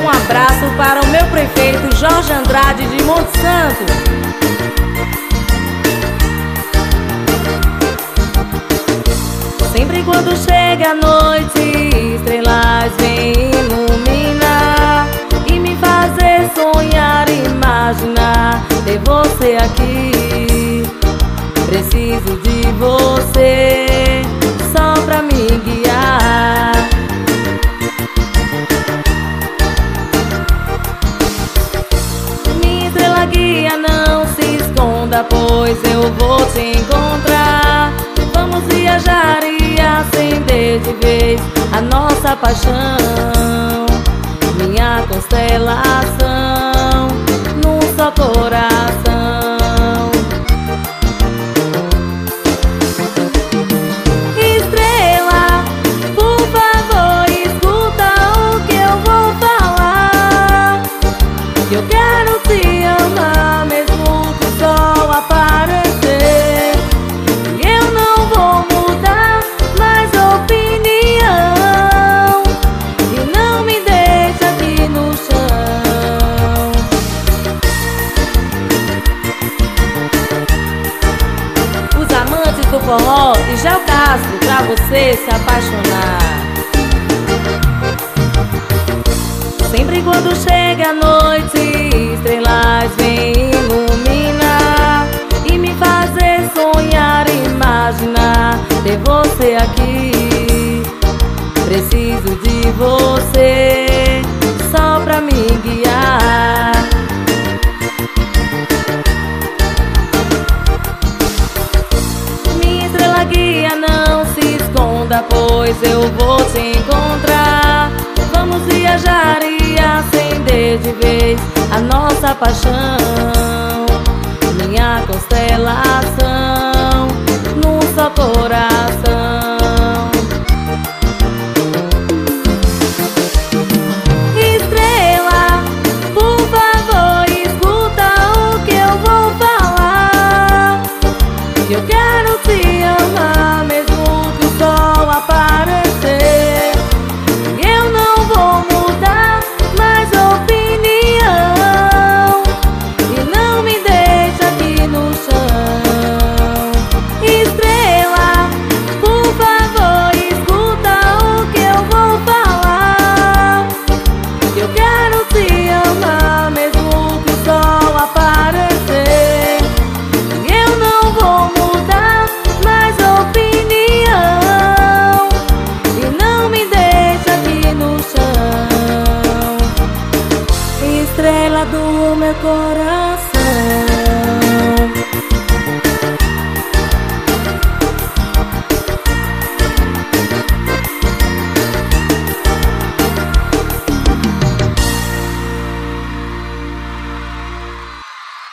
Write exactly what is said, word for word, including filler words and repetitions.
Um abraço para o meu prefeito Jorge Andrade de Monte Santo. Sempre quando chega a noite, estrelas vêm iluminar e me fazer sonhar e imaginar ter você aqui. Preciso de você só pra me guiar. Minha estrela guia, não se esconda, pois eu vou te encontrar. Vamos viajar e acender de vez a nossa paixão. Minha constelação num só coração. Estrela, por favor, escuta o que eu vou falar. Eu quero te amar mesmo que o sol aparecer. Eu não vou mudar mais opinião e não me deixa aqui no chão. Os amantes do forró e Gel Castro, pra você se apaixonar. Sempre quando chega a noite, estrelas vêm iluminar e me fazer sonhar e imaginar ter você aqui. Preciso de você só pra me guiar. Minha estrela guia, não se esconda, pois eu vou te encontrar. Vamos viajar e acender de vez a nossa paixão. Minha constelação num só coração. Estrela, por favor, escuta o que eu vou falar. Eu quero te amar mesmo que o sol aparecer. Eu não vou mudar mais opinião e não me deixa aqui no chão. Estrela, por favor, escuta o que eu vou falar. Eu quero te amar mesmo que o sol aparecer. Eu não vou mudar mais opinião e não me deixa aqui no chão. Estrela do meu coração.